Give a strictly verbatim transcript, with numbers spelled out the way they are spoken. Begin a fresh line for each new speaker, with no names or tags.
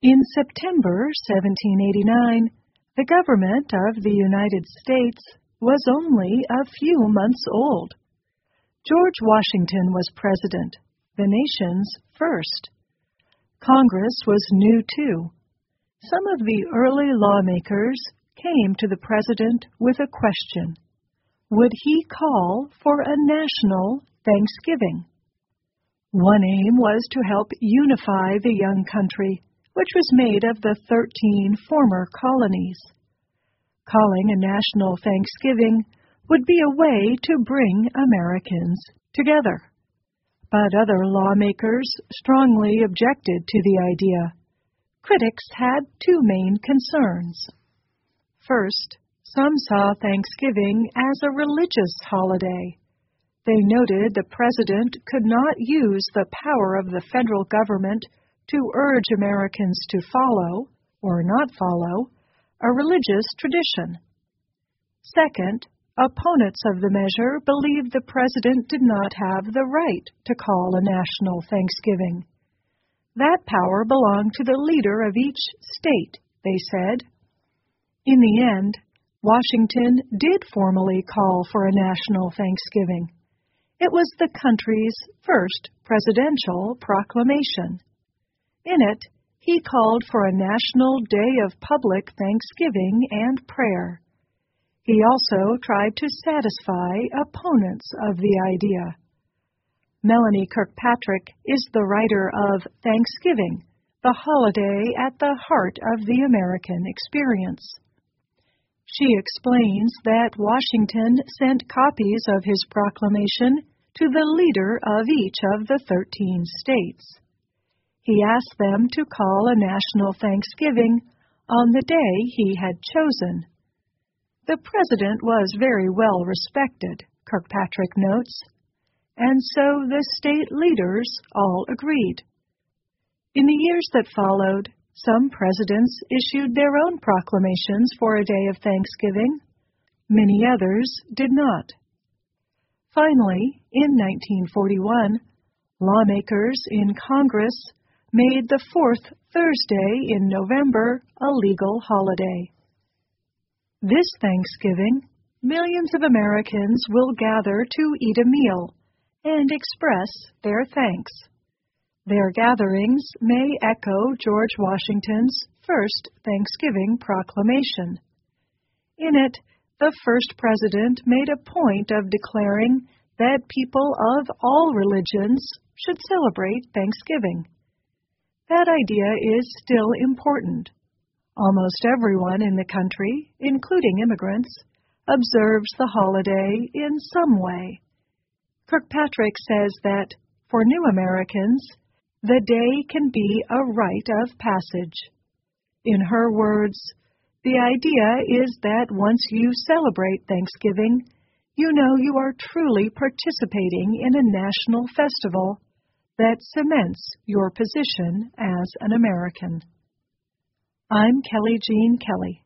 In September seventeen eighty-nine, the government of the United States was only a few months old. George Washington was president, the nation's first. Congress was new too. Some of the early lawmakers came to the president with a question. Would he call for a national Thanksgiving? One aim was to help unify the young country, which was made of the thirteen former colonies. Calling a national Thanksgiving would be a way to bring Americans together. But other lawmakers strongly objected to the idea. Critics had two main concerns. First, some saw Thanksgiving as a religious holiday. They noted the president could not use the power of the federal government to urge Americans to follow, or not follow, a religious tradition. Second, opponents of the measure believed the president did not have the right to call a national Thanksgiving. That power belonged to the leader of each state, they said. In the end, Washington did formally call for a national Thanksgiving. It was the country's first presidential proclamation. In it, he called for a national day of public thanksgiving and prayer. He also tried to satisfy opponents of the idea. Melanie Kirkpatrick is the writer of Thanksgiving, the holiday at the heart of the American experience. She explains that Washington sent copies of his proclamation to the leader of each of the thirteen states. He asked them to call a national Thanksgiving on the day he had chosen. The president was very well respected, Kirkpatrick notes, and so the state leaders all agreed. In the years that followed, some presidents issued their own proclamations for a day of Thanksgiving. Many others did not. Finally, in nineteen forty-one, lawmakers in Congress made the fourth Thursday in November a legal holiday. This Thanksgiving, millions of Americans will gather to eat a meal and express their thanks. Their gatherings may echo George Washington's first Thanksgiving proclamation. In it, the first president made a point of declaring that people of all religions should celebrate Thanksgiving. That idea is still important. Almost everyone in the country, including immigrants, observes the holiday in some way. Kirkpatrick says that, for new Americans, the day can be a rite of passage. In her words, the idea is that once you celebrate Thanksgiving, you know you are truly participating in a national festival that cements your position as an American. I'm Kelly Jean Kelly.